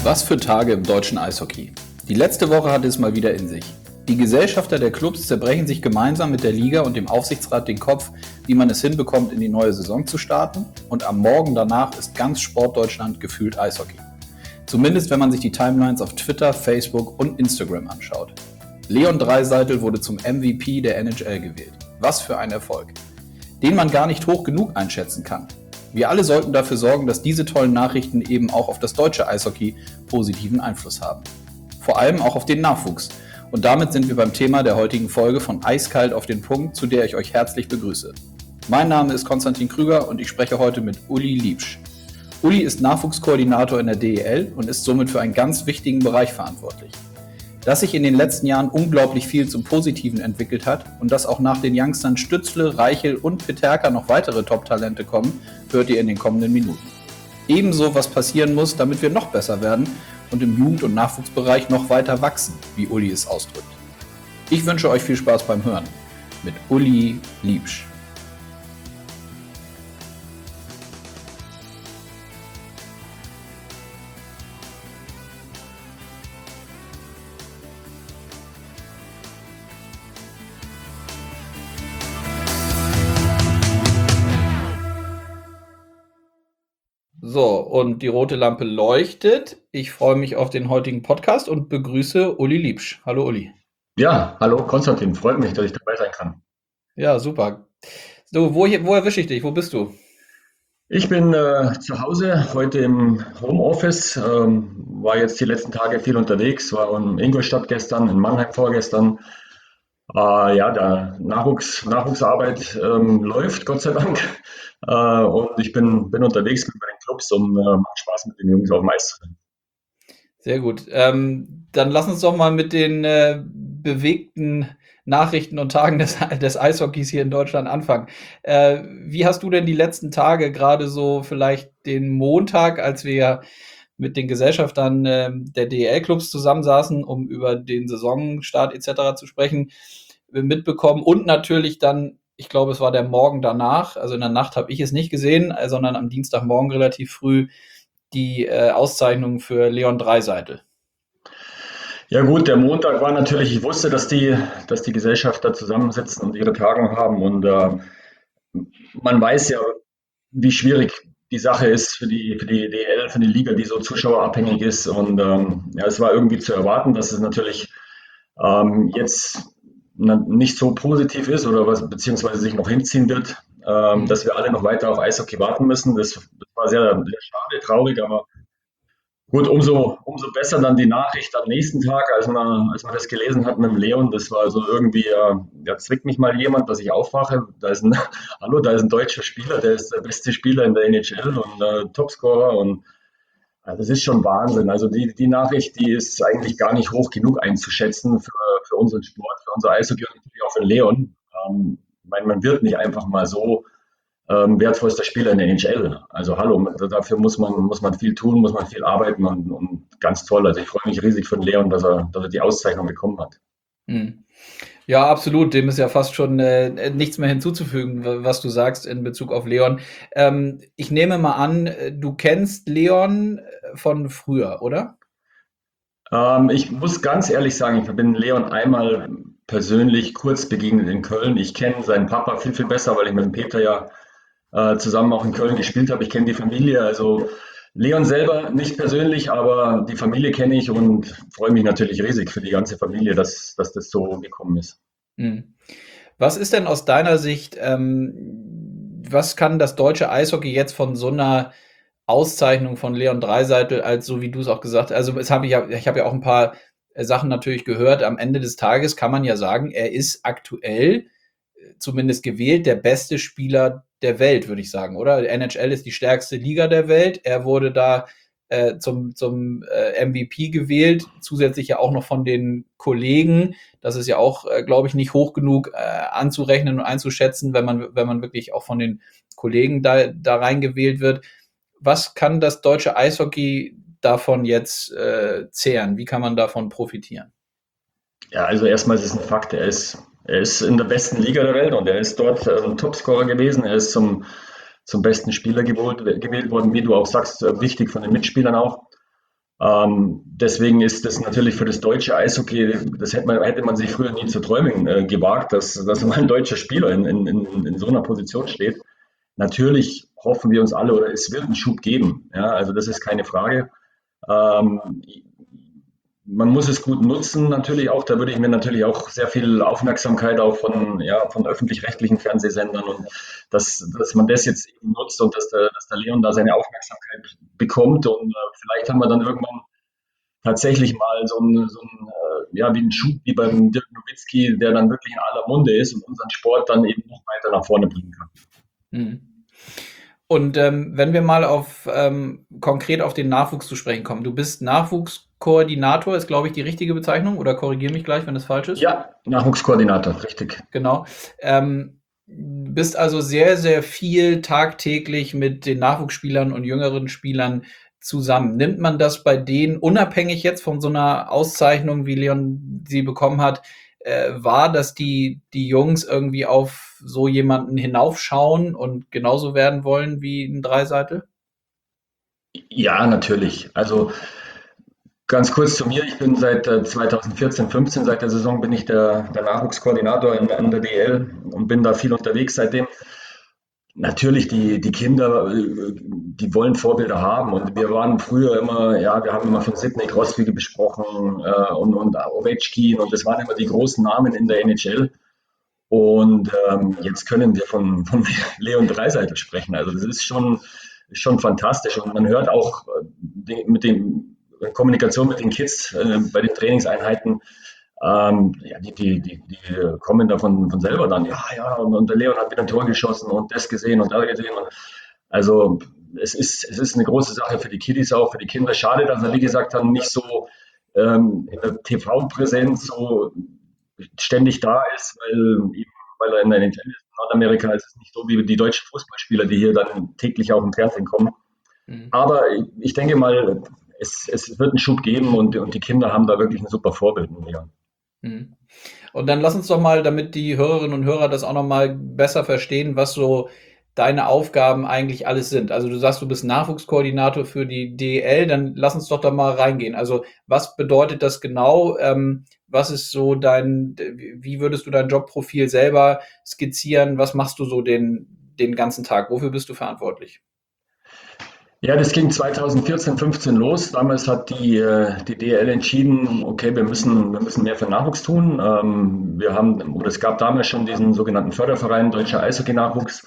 Was für Tage im deutschen Eishockey. Die letzte Woche hatte es mal wieder in sich. Die Gesellschafter der Clubs zerbrechen sich gemeinsam mit der Liga und dem Aufsichtsrat den Kopf, wie man es hinbekommt, in die neue Saison zu starten. Und am Morgen danach ist ganz Sportdeutschland gefühlt Eishockey. Zumindest wenn man sich die Timelines auf Twitter, Facebook und Instagram anschaut. Leon Draisaitl wurde zum MVP der NHL gewählt. Was für ein Erfolg. Den man gar nicht hoch genug einschätzen kann. Wir alle sollten dafür sorgen, dass diese tollen Nachrichten eben auch auf das deutsche Eishockey positiven Einfluss haben. Vor allem auch auf den Nachwuchs. Und damit sind wir beim Thema der heutigen Folge von Eiskalt auf den Punkt, zu der ich euch herzlich begrüße. Mein Name ist Konstantin Krüger und ich spreche heute mit Uli Liebsch. Uli ist Nachwuchskoordinator in der DEL und ist somit für einen ganz wichtigen Bereich verantwortlich. Dass sich in den letzten Jahren unglaublich viel zum Positiven entwickelt hat und dass auch nach den Youngstern Stützle, Reichel und Peterka noch weitere Top-Talente kommen, hört ihr in den kommenden Minuten. Ebenso, was passieren muss, damit wir noch besser werden und im Jugend- und Nachwuchsbereich noch weiter wachsen, wie Uli es ausdrückt. Ich wünsche euch viel Spaß beim Hören mit Uli Liebsch. So, und die rote Lampe leuchtet. Ich freue mich auf den heutigen Podcast und begrüße Uli Liebsch. Hallo Uli. Ja, hallo Konstantin, freut mich, dass ich dabei sein kann. Ja, super. So, wo erwische ich dich? Wo bist du? Ich bin zu Hause, heute im Homeoffice, war jetzt die letzten Tage viel unterwegs, war in Ingolstadt gestern, in Mannheim vorgestern. Ja, der Nachwuchsarbeit läuft, Gott sei Dank. Und ich bin unterwegs mit meinen Clubs und macht Spaß mit den Jungs auf dem Eis zu sein. Sehr gut. Dann lass uns doch mal mit den bewegten Nachrichten und Tagen des Eishockeys hier in Deutschland anfangen. Wie hast du denn die letzten Tage, gerade so vielleicht den Montag, als wir mit den Gesellschaftern der DEL-Clubs zusammensaßen, um über den Saisonstart etc. zu sprechen, mitbekommen und natürlich dann, ich glaube, es war der Morgen danach, also in der Nacht habe ich es nicht gesehen, sondern am Dienstagmorgen relativ früh die Auszeichnung für Leon Draisaitl. Ja gut, der Montag war natürlich, ich wusste, dass die Gesellschafter zusammensitzen und ihre Tagung haben und man weiß ja, wie schwierig die Sache ist für die DL, für die Liga, die so zuschauerabhängig ist. Und ja, es war irgendwie zu erwarten, dass es natürlich jetzt nicht so positiv ist oder was, beziehungsweise sich noch hinziehen wird, dass wir alle noch weiter auf Eishockey warten müssen. Das war sehr, sehr schade, traurig, aber gut, umso besser dann die Nachricht am nächsten Tag, als man das gelesen hat mit dem Leon. Das war so irgendwie, ja, zwickt mich mal jemand, dass ich aufwache. Hallo, da ist ein deutscher Spieler, der ist der beste Spieler in der NHL und Topscorer. Und das ist schon Wahnsinn. Also die Nachricht, die ist eigentlich gar nicht hoch genug einzuschätzen für unseren Sport, für unser Eishockey und natürlich auch für Leon. Ich meine, man wird nicht einfach mal so wertvollster Spieler in der NHL. Also hallo, dafür muss man viel tun, muss man viel arbeiten und ganz toll. Also ich freue mich riesig von Leon, dass er die Auszeichnung bekommen hat. Hm. Ja, absolut. Dem ist ja fast schon nichts mehr hinzuzufügen, was du sagst in Bezug auf Leon. Ich nehme mal an, du kennst Leon von früher, oder? Ich muss ganz ehrlich sagen, ich bin Leon einmal persönlich kurz begegnet in Köln. Ich kenne seinen Papa viel, viel besser, weil ich mit dem Peter ja zusammen auch in Köln gespielt habe. Ich kenne die Familie, also Leon selber nicht persönlich, aber die Familie kenne ich und freue mich natürlich riesig für die ganze Familie, dass das so gekommen ist. Hm. Was ist denn aus deiner Sicht, was kann das deutsche Eishockey jetzt von so einer Auszeichnung von Leon Draisaitl, als so wie du es auch gesagt hast, also ich habe ja auch ein paar Sachen natürlich gehört. Am Ende des Tages kann man ja sagen, er ist aktuell zumindest gewählt der beste Spieler der Welt, würde ich sagen, oder? NHL ist die stärkste Liga der Welt. Er wurde da zum MVP gewählt, zusätzlich ja auch noch von den Kollegen. Das ist ja auch, glaube ich, nicht hoch genug anzurechnen und einzuschätzen, wenn man wirklich auch von den Kollegen da reingewählt wird. Was kann das deutsche Eishockey davon jetzt zehren? Wie kann man davon profitieren? Ja, also erstmal ist es ein Fakt, er ist in der besten Liga der Welt und er ist dort Topscorer gewesen. Er ist zum besten Spieler gewählt worden, wie du auch sagst, wichtig von den Mitspielern auch. Deswegen ist das natürlich für das deutsche Eishockey, das hätte man sich früher nie zu träumen gewagt, dass mal ein deutscher Spieler in so einer Position steht. Natürlich hoffen wir uns alle, oder es wird einen Schub geben. Ja, also das ist keine Frage. Ähm, Man muss es gut nutzen, natürlich auch. Da würde ich mir natürlich auch sehr viel Aufmerksamkeit auch von öffentlich-rechtlichen Fernsehsendern und dass man das jetzt eben nutzt und dass der Leon da seine Aufmerksamkeit bekommt. Und vielleicht haben wir dann irgendwann tatsächlich mal wie einen Schub wie beim Dirk Nowitzki, der dann wirklich in aller Munde ist und unseren Sport dann eben noch weiter nach vorne bringen kann. Mhm. Und wenn wir mal konkret auf den Nachwuchs zu sprechen kommen. Du bist Nachwuchskoordinator, ist, glaube ich, die richtige Bezeichnung, oder korrigiere mich gleich, wenn es falsch ist? Ja, Nachwuchskoordinator, richtig. Genau. Bist also sehr, sehr viel tagtäglich mit den Nachwuchsspielern und jüngeren Spielern zusammen. Nimmt man das bei denen, unabhängig jetzt von so einer Auszeichnung, wie Leon sie bekommen hat, wahr, dass die Jungs irgendwie auf so jemanden hinaufschauen und genauso werden wollen wie ein Dreiseitel? Ja, natürlich. Also ganz kurz zu mir. Ich bin seit 2014, 15, seit der Saison bin ich der Nachwuchskoordinator in der DL und bin da viel unterwegs seitdem. Natürlich, die Kinder, die wollen Vorbilder haben. Und wir waren früher immer, ja, wir haben immer von Sidney Crosby besprochen und Ovechkin und das waren immer die großen Namen in der NHL. Und jetzt können wir von Leon Draisaitl sprechen. Also das ist schon fantastisch. Und man hört auch mit dem Kommunikation mit den Kids bei den Trainingseinheiten, ja, die kommen da von selber dann, und der Leon hat wieder ein Tor geschossen und das gesehen und da gesehen. Und also es ist eine große Sache für die Kiddies auch, für die Kinder. Schade, dass er, wie gesagt, dann nicht so in der TV-Präsenz so ständig da ist, weil er in der NHL ist. In Nordamerika ist es nicht so wie die deutschen Fußballspieler, die hier dann täglich auch im Fernsehen kommen. Mhm. Aber ich denke mal, es wird einen Schub geben und die Kinder haben da wirklich ein super Vorbild. Ja. Mhm. Und dann lass uns doch mal, damit die Hörerinnen und Hörer das auch noch mal besser verstehen, was so deine Aufgaben eigentlich alles sind. Also du sagst, du bist Nachwuchskoordinator für die DEL, dann lass uns doch da mal reingehen. Also was bedeutet das genau? Was ist so wie würdest du dein Jobprofil selber skizzieren? Was machst du so den ganzen Tag? Wofür bist du verantwortlich? Ja, das ging 2014, 15 los. Damals hat die DL entschieden, okay, wir müssen mehr für Nachwuchs tun. Es gab damals schon diesen sogenannten Förderverein Deutscher Eishockey-Nachwuchs.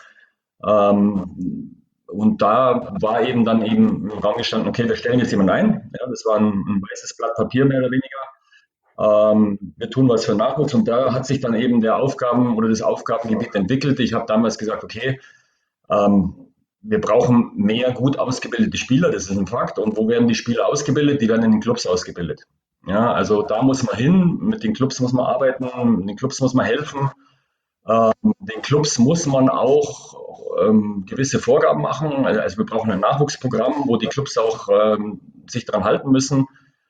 Und da war eben dann eben im Raum gestanden, okay, wir stellen jetzt jemanden ein. Ja, das war ein weißes Blatt Papier mehr oder weniger. Wir tun was für Nachwuchs und da hat sich dann eben das Aufgabengebiet entwickelt. Ich habe damals gesagt, okay, ähm, wir brauchen mehr gut ausgebildete Spieler, das ist ein Fakt. Und wo werden die Spieler ausgebildet? Die werden in den Clubs ausgebildet. Ja, also da muss man hin, mit den Clubs muss man arbeiten, den Clubs muss man helfen. Den Clubs muss man auch gewisse Vorgaben machen. Also wir brauchen ein Nachwuchsprogramm, wo die Clubs auch sich daran halten müssen.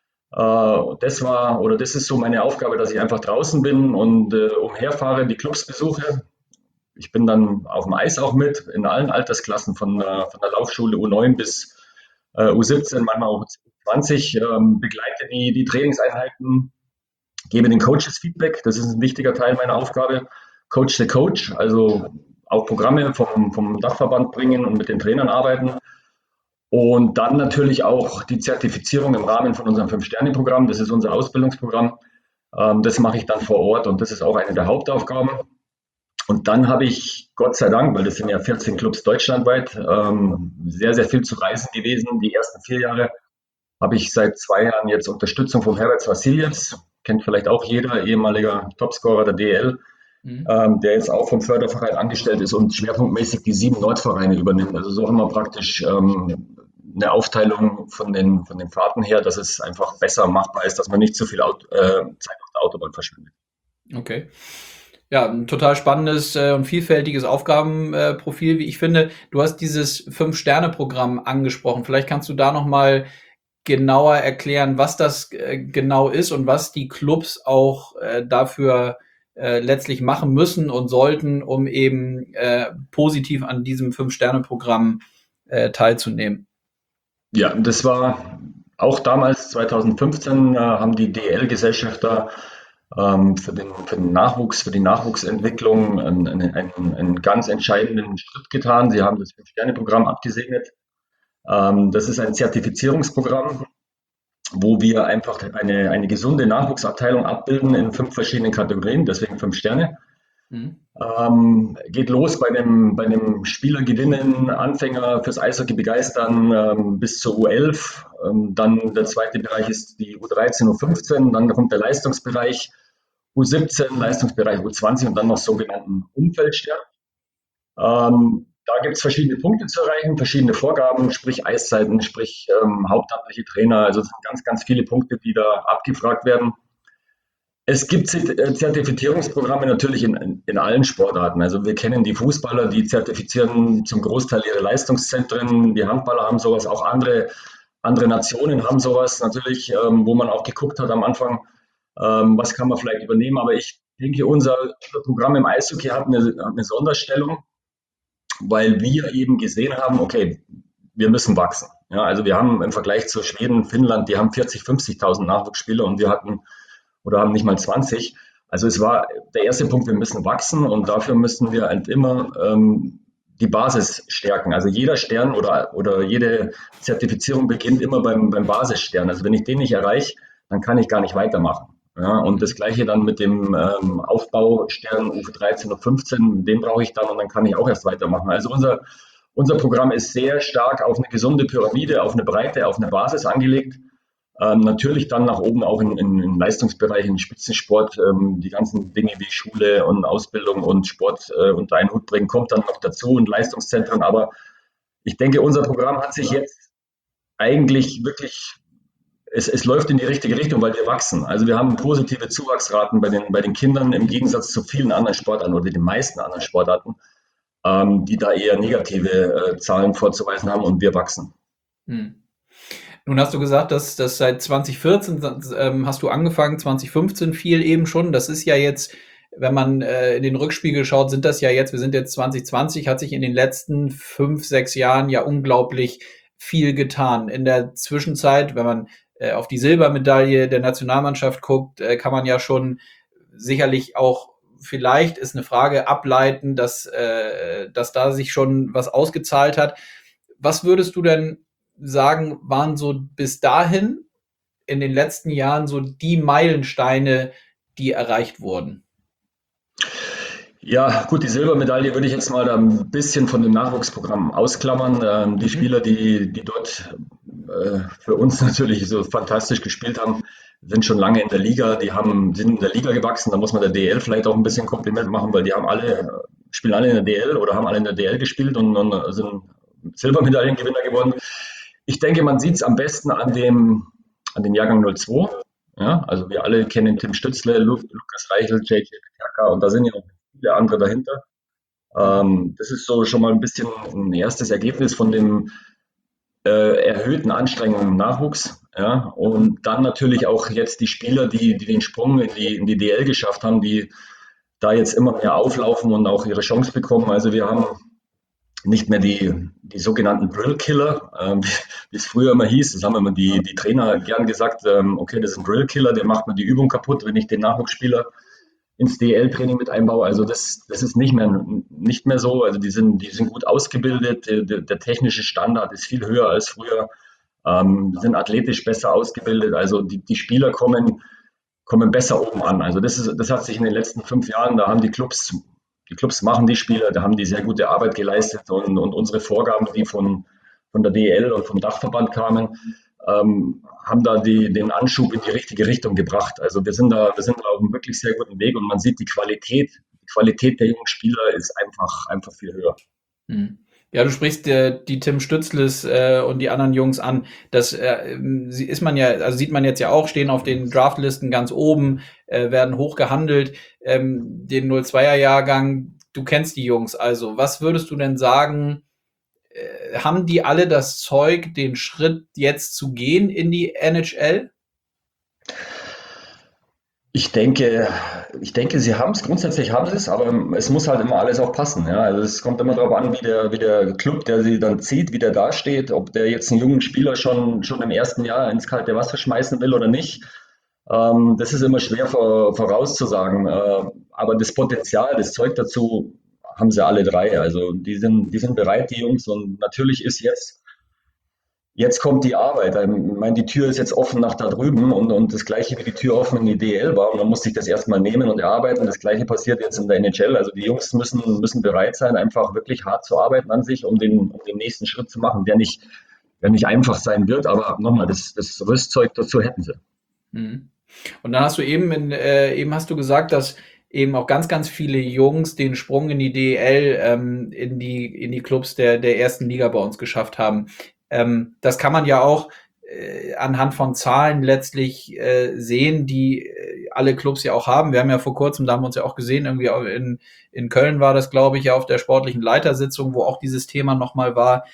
Das ist so meine Aufgabe, dass ich einfach draußen bin und umherfahre, die Clubs besuche. Ich bin dann auf dem Eis auch mit, in allen Altersklassen, von der Laufschule U9 bis U17, manchmal auch U20, begleite die Trainingseinheiten, gebe den Coaches Feedback, das ist ein wichtiger Teil meiner Aufgabe. Coach the Coach, also auch Programme vom Dachverband bringen und mit den Trainern arbeiten. Und dann natürlich auch die Zertifizierung im Rahmen von unserem Fünf-Sterne-Programm, das ist unser Ausbildungsprogramm. Das mache ich dann vor Ort und das ist auch eine der Hauptaufgaben. Und dann habe ich, Gott sei Dank, weil das sind ja 14 Clubs deutschlandweit, sehr, sehr viel zu reisen gewesen. Die ersten 4 Jahre habe ich seit 2 Jahren jetzt Unterstützung von Herbert Vassiljevs, kennt vielleicht auch jeder, ehemaliger Topscorer der DL, Mhm. der jetzt auch vom Förderverein angestellt ist und schwerpunktmäßig die 7 Nordvereine übernimmt. Also so haben wir praktisch eine Aufteilung von den Fahrten her, dass es einfach besser machbar ist, dass man nicht zu viel Zeit auf der Autobahn verschwendet. Okay. Ja, ein total spannendes und vielfältiges Aufgabenprofil, wie ich finde. Du hast dieses Fünf-Sterne-Programm angesprochen. Vielleicht kannst du da noch mal genauer erklären, was das genau ist und was die Clubs auch dafür letztlich machen müssen und sollten, um eben positiv an diesem Fünf-Sterne-Programm teilzunehmen. Ja, das war auch damals, 2015, haben die DL-Gesellschafter für den Nachwuchs, für die Nachwuchsentwicklung einen ganz entscheidenden Schritt getan. Sie haben das Fünf-Sterne-Programm abgesegnet. Das ist ein Zertifizierungsprogramm, wo wir einfach eine gesunde Nachwuchsabteilung abbilden in 5 verschiedenen Kategorien, deswegen 5 Sterne. Mhm. Geht los bei dem Spieler gewinnen, Anfänger fürs Eishockey begeistern, bis zur U11. Dann der zweite Bereich ist die U13, U15. Dann kommt der Leistungsbereich U17, Leistungsbereich U20 und dann noch sogenannten Umfeldstern. Da gibt es verschiedene Punkte zu erreichen, verschiedene Vorgaben, sprich Eiszeiten, sprich hauptamtliche Trainer. Also es sind ganz, ganz viele Punkte, die da abgefragt werden. Es gibt Zertifizierungsprogramme natürlich in allen Sportarten. Also wir kennen die Fußballer, die zertifizieren zum Großteil ihre Leistungszentren. Die Handballer haben sowas, auch andere Nationen haben sowas natürlich, wo man auch geguckt hat am Anfang, was kann man vielleicht übernehmen. Aber ich denke, unser Programm im Eishockey hat eine Sonderstellung, weil wir eben gesehen haben, okay, wir müssen wachsen. Ja, also wir haben im Vergleich zu Schweden, Finnland, die haben 40, 50.000 Nachwuchsspieler und wir hatten oder haben nicht mal 20. Also es war der erste Punkt, wir müssen wachsen und dafür müssen wir halt immer die Basis stärken. Also jeder Stern oder jede Zertifizierung beginnt immer beim Basisstern. Also wenn ich den nicht erreiche, dann kann ich gar nicht weitermachen. Ja, und das gleiche dann mit dem Aufbaustern U13 und 15, den brauche ich dann und dann kann ich auch erst weitermachen. Also unser Programm ist sehr stark auf eine gesunde Pyramide, auf eine Breite, auf eine Basis angelegt. Natürlich dann nach oben auch in Leistungsbereichen, in Spitzensport, die ganzen Dinge wie Schule und Ausbildung und Sport unter einen Hut bringen, kommt dann noch dazu und Leistungszentren. Aber ich denke, unser Programm hat sich jetzt eigentlich wirklich, es läuft in die richtige Richtung, weil wir wachsen. Also wir haben positive Zuwachsraten bei den Kindern im Gegensatz zu vielen anderen Sportarten oder den meisten anderen Sportarten, die da eher negative Zahlen vorzuweisen haben und wir wachsen. Hm. Nun hast du gesagt, dass das seit 2014 hast du angefangen, 2015 fiel eben schon. Das ist ja jetzt, wenn man in den Rückspiegel schaut, sind das ja jetzt, wir sind jetzt 2020, hat sich in den letzten 5, 6 Jahren ja unglaublich viel getan. In der Zwischenzeit, wenn man auf die Silbermedaille der Nationalmannschaft guckt, kann man ja schon sicherlich auch, vielleicht ist eine Frage, ableiten, dass da sich schon was ausgezahlt hat. Was würdest du denn sagen, waren so bis dahin in den letzten Jahren so die Meilensteine, die erreicht wurden? Ja, gut, die Silbermedaille würde ich jetzt mal da ein bisschen von dem Nachwuchsprogramm ausklammern. Die Mhm. Spieler, die dort für uns natürlich so fantastisch gespielt haben, sind schon lange in der Liga. Sind in der Liga gewachsen. Da muss man der DL vielleicht auch ein bisschen Kompliment machen, weil die haben spielen alle in der DL oder haben alle in der DL gespielt und sind Silbermedaillengewinner geworden. Ich denke, man sieht es am besten an dem Jahrgang 02. Ja, also wir alle kennen Tim Stützle, Lukas Reichel, JJ Peterka und da sind ja auch viele andere dahinter. Das ist so schon mal ein bisschen ein erstes Ergebnis von dem erhöhten Anstrengungen im Nachwuchs. Ja, und dann natürlich auch jetzt die Spieler, die den Sprung in die DL geschafft haben, die da jetzt immer mehr auflaufen und auch ihre Chance bekommen. Also wir haben nicht mehr die sogenannten Drillkiller, wie es früher immer hieß. Das haben immer die Trainer gern gesagt, okay, das ist ein Drillkiller, der macht mir die Übung kaputt, wenn ich den Nachwuchsspieler ins DL-Training mit einbaue. Also das ist nicht mehr so. Also die sind gut ausgebildet. Der technische Standard ist viel höher als früher. Sind athletisch besser ausgebildet. Also die Spieler kommen besser oben an. Also das hat sich in den letzten 5 Jahren, da haben die Clubs machen die Spieler, da haben die sehr gute Arbeit geleistet und unsere Vorgaben, die von der DEL und vom Dachverband kamen, haben da den Anschub in die richtige Richtung gebracht. Also wir sind da auf einem wirklich sehr guten Weg und man sieht die Qualität der jungen Spieler ist einfach viel höher. Mhm. Ja, du sprichst die Tim Stützles und die anderen Jungs an. Das ist man ja, also sieht man jetzt ja auch, stehen auf den Draftlisten ganz oben, werden hoch gehandelt. Den 02er Jahrgang, du kennst die Jungs also. Was würdest du denn sagen, haben die alle das Zeug, den Schritt jetzt zu gehen in die NHL? Ich denke, sie haben es, grundsätzlich haben sie es, aber es muss halt immer alles auch passen. Ja? Also es kommt immer darauf an, wie der Club, der sie dann zieht, wie der dasteht, ob der jetzt einen jungen Spieler schon im ersten Jahr ins kalte Wasser schmeißen will oder nicht. Das ist immer schwer vorauszusagen. Aber das Potenzial, das Zeug dazu haben sie alle drei. Also die sind bereit, die Jungs. Und natürlich ist jetzt kommt die Arbeit. Ich meine, die Tür ist jetzt offen nach da drüben und das gleiche wie die Tür offen in die DL war. Und man muss sich das erstmal nehmen und erarbeiten. Das gleiche passiert jetzt in der NHL. Also die Jungs müssen bereit sein, einfach wirklich hart zu arbeiten an sich, um den nächsten Schritt zu machen, der nicht einfach sein wird. Aber nochmal, das Rüstzeug dazu hätten sie. Mhm. Und dann hast du eben hast du gesagt, dass eben auch ganz, ganz viele Jungs den Sprung in die DEL, in die Clubs der ersten Liga bei uns geschafft haben. Das kann man ja auch anhand von Zahlen letztlich sehen, die alle Clubs ja auch haben. Wir haben ja vor kurzem, da haben wir uns ja auch gesehen, irgendwie auch in Köln war das, glaube ich, ja auf der sportlichen Leitersitzung, wo auch dieses Thema nochmal war,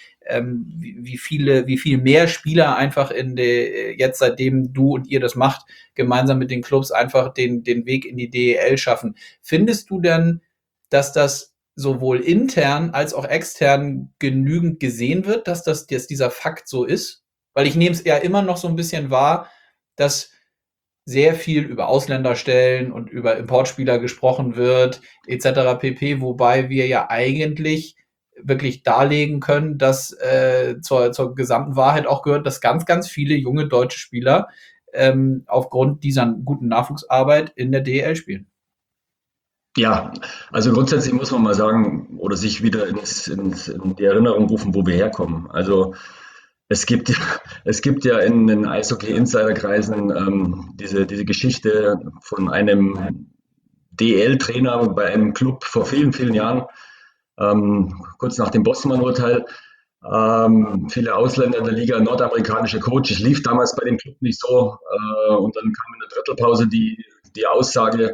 wie viel mehr Spieler einfach jetzt seitdem du und ihr das macht, gemeinsam mit den Clubs einfach den Weg in die DEL schaffen. Findest du denn, dass das sowohl intern als auch extern genügend gesehen wird, dass dieser Fakt so ist? Weil ich nehme es ja immer noch so ein bisschen wahr, dass sehr viel über Ausländerstellen und über Importspieler gesprochen wird, etc. pp., wobei wir ja eigentlich wirklich darlegen können, dass zur gesamten Wahrheit auch gehört, dass ganz, ganz viele junge deutsche Spieler aufgrund dieser guten Nachwuchsarbeit in der DEL spielen. Ja, also grundsätzlich muss man mal sagen oder sich wieder in die Erinnerung rufen, wo wir herkommen. Also es gibt, ja- es gibt ja in den Eishockey-Insiderkreisen diese Geschichte von einem DL-Trainer bei einem Club vor vielen, vielen Jahren, kurz nach dem Bosman-Urteil. Viele Ausländer in der Liga, nordamerikanische Coaches, lief damals bei dem Club nicht so. Und dann kam in der Drittelpause die Aussage,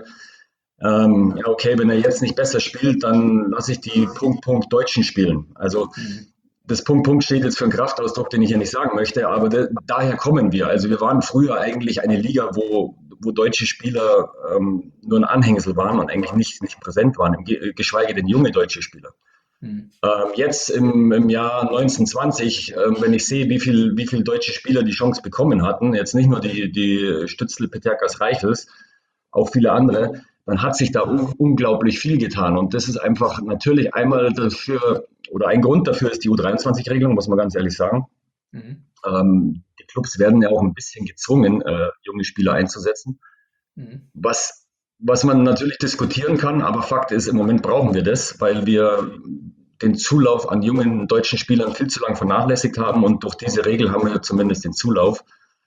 ja, okay, wenn er jetzt nicht besser spielt, dann lasse ich die Deutschen spielen. Also Mhm. das steht jetzt für einen Kraftausdruck, den ich hier nicht sagen möchte, aber daher kommen wir. Also wir waren früher eigentlich eine Liga, wo deutsche Spieler nur ein Anhängsel waren und eigentlich nicht präsent waren, geschweige denn junge deutsche Spieler. Mhm. Jetzt im Jahr 1920, wenn ich sehe, wie viel deutsche Spieler die Chance bekommen hatten, jetzt nicht nur die Stützle, Peterkas, Reichels, auch viele andere, dann hat sich da unglaublich viel getan. Und das ist einfach natürlich einmal dafür, oder ein Grund dafür ist die U23-Regelung, muss man ganz ehrlich sagen. Mhm. Die Clubs werden ja auch ein bisschen gezwungen, junge Spieler einzusetzen. Mhm. Was man natürlich diskutieren kann, aber Fakt ist, im Moment brauchen wir das, weil wir den Zulauf an jungen deutschen Spielern viel zu lange vernachlässigt haben und durch diese Regel haben wir zumindest den Zulauf.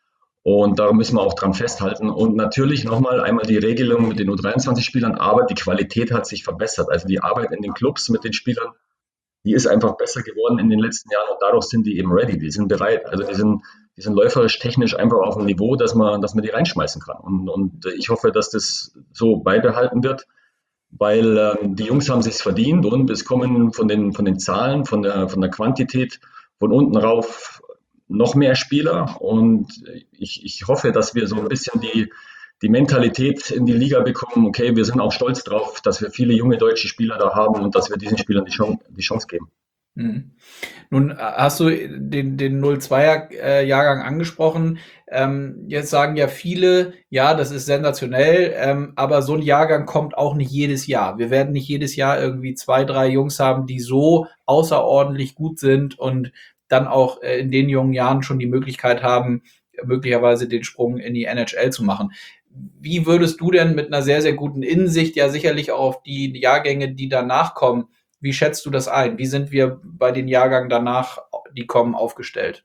Und da müssen wir auch dran festhalten. Und natürlich nochmal einmal die Regelung mit den U23-Spielern, aber die Qualität hat sich verbessert. Also die Arbeit in den Clubs mit den Spielern, die ist einfach besser geworden in den letzten Jahren und dadurch sind die eben ready, die sind bereit. Also die sind läuferisch, technisch einfach auf einem Niveau, dass man die reinschmeißen kann. Und ich hoffe, dass das so beibehalten wird, weil die Jungs haben sich's verdient und es kommen von den Zahlen, von der Quantität von unten rauf noch mehr Spieler und ich hoffe, dass wir so ein bisschen die Mentalität in die Liga bekommen, okay, wir sind auch stolz drauf, dass wir viele junge deutsche Spieler da haben und dass wir diesen Spielern die Chance geben. Mhm. Nun hast du den 02er Jahrgang angesprochen. Jetzt sagen ja viele, ja, das ist sensationell, aber so ein Jahrgang kommt auch nicht jedes Jahr. Wir werden nicht jedes Jahr irgendwie zwei, drei Jungs haben, die so außerordentlich gut sind und dann auch in den jungen Jahren schon die Möglichkeit haben, möglicherweise den Sprung in die NHL zu machen. Wie würdest du denn mit einer sehr, sehr guten Innensicht, ja sicherlich auch auf die Jahrgänge, die danach kommen, wie schätzt du das ein? Wie sind wir bei den Jahrgängen danach, die kommen, aufgestellt?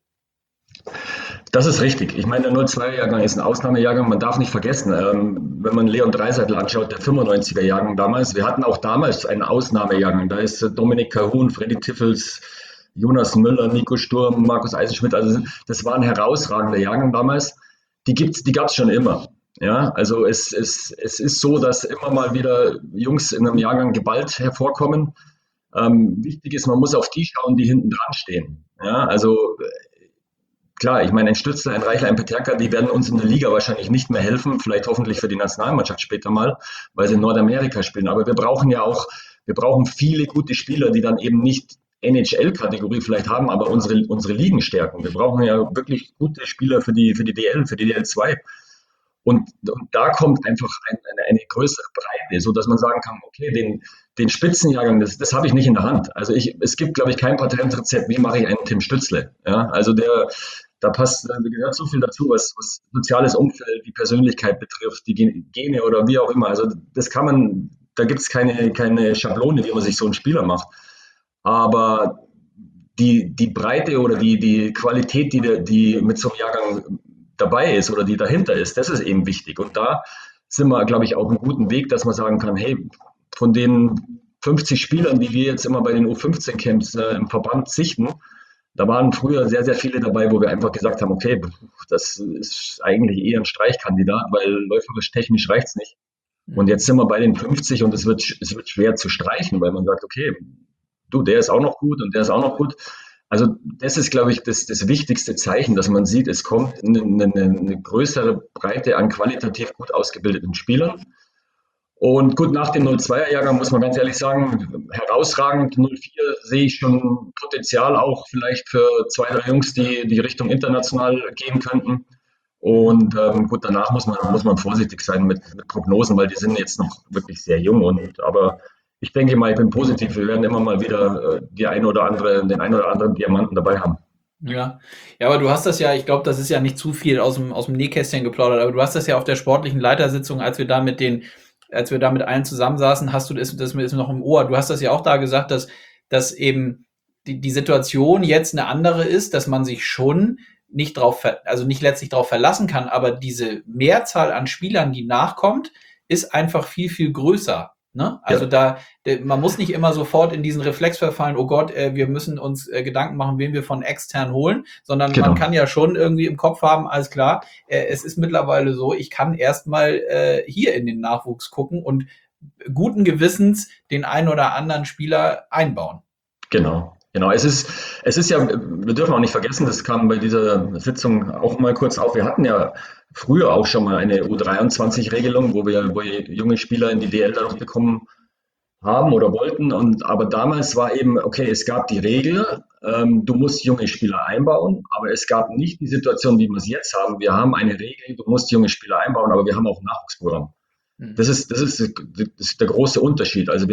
Das ist richtig. Ich meine, der 02er-Jahrgang ist ein Ausnahmejahrgang. Man darf nicht vergessen, wenn man Leon Draisaitl anschaut, der 95er-Jahrgang damals, wir hatten auch damals einen Ausnahmejahrgang. Da ist Dominik Kahun, Freddy Tiffels, Jonas Müller, Nico Sturm, Markus Eisenschmidt. Also das war ein herausragender Jahrgang damals. Die gab es schon immer. Ja, also es ist so, dass immer mal wieder Jungs in einem Jahrgang geballt hervorkommen. Wichtig ist, man muss auf die schauen, die hinten dran stehen. Ja, also klar, ich meine, ein Stützler, ein Reichler, ein Peterka, die werden uns in der Liga wahrscheinlich nicht mehr helfen, vielleicht hoffentlich für die Nationalmannschaft später mal, weil sie in Nordamerika spielen. Aber wir brauchen viele gute Spieler, die dann eben nicht NHL-Kategorie vielleicht haben, aber unsere Ligen stärken. Wir brauchen ja wirklich gute Spieler für die DL, für die DL2. Und da kommt einfach eine größere Breite, so dass man sagen kann, okay, den Spitzenjahrgang, das habe ich nicht in der Hand. Also es gibt, glaube ich, kein Patentrezept, wie mache ich einen Tim Stützle. Ja, also da gehört so viel dazu, was soziales Umfeld, die Persönlichkeit betrifft, die Gene oder wie auch immer. Also da gibt es keine Schablone, wie man sich so einen Spieler macht. Aber die Breite oder die Qualität, die mit so einem Jahrgang dabei ist oder die dahinter ist, das ist eben wichtig. Und da sind wir, glaube ich, auf einem guten Weg, dass man sagen kann, hey, von den 50 Spielern, die wir jetzt immer bei den U15-Camps im Verband sichten, da waren früher sehr, sehr viele dabei, wo wir einfach gesagt haben, okay, das ist eigentlich eher ein Streichkandidat, weil läuferisch technisch reicht es nicht. Und jetzt sind wir bei den 50 und es wird schwer zu streichen, weil man sagt, okay, du, der ist auch noch gut und der ist auch noch gut. Also das ist, glaube ich, das wichtigste Zeichen, dass man sieht, es kommt eine größere Breite an qualitativ gut ausgebildeten Spielern. Und gut, nach dem 02er-Jahrgang muss man ganz ehrlich sagen, herausragend. 04 sehe ich schon Potenzial auch vielleicht für 2, 3 Jungs, die Richtung international gehen könnten. Und gut, danach muss man vorsichtig sein mit Prognosen, weil die sind jetzt noch wirklich sehr jung. Aber ich denke mal, ich bin positiv. Wir werden immer mal wieder den einen oder anderen Diamanten dabei haben. Ja. Ja, aber du hast das ja, ich glaube, das ist ja nicht zu viel aus dem Nähkästchen geplaudert, aber du hast das ja auf der sportlichen Leitersitzung, als wir da mit allen zusammensaßen, hast du das ist mir noch im Ohr. Du hast das ja auch da gesagt, dass eben die Situation jetzt eine andere ist, dass man sich schon also nicht letztlich drauf verlassen kann, aber diese Mehrzahl an Spielern, die nachkommt, ist einfach viel, viel größer. Ne? Also Ja, man muss nicht immer sofort in diesen Reflex verfallen, oh Gott, wir müssen uns Gedanken machen, wen wir von extern holen, sondern man genau. kann ja schon irgendwie im Kopf haben, alles klar, es ist mittlerweile so, ich kann erstmal hier in den Nachwuchs gucken und guten Gewissens den einen oder anderen Spieler einbauen. Genau, genau. Es ist ja, wir dürfen auch nicht vergessen, das kam bei dieser Sitzung auch mal kurz auf. Wir hatten ja früher auch schon mal eine U23-Regelung, wo wir junge Spieler in die DL dadurch bekommen haben oder wollten. Aber damals war eben, okay, es gab die Regel, du musst junge Spieler einbauen, aber es gab nicht die Situation, wie wir es jetzt haben. Wir haben eine Regel, du musst junge Spieler einbauen, aber wir haben auch ein Nachwuchsprogramm. Hm. Das ist der große Unterschied. Also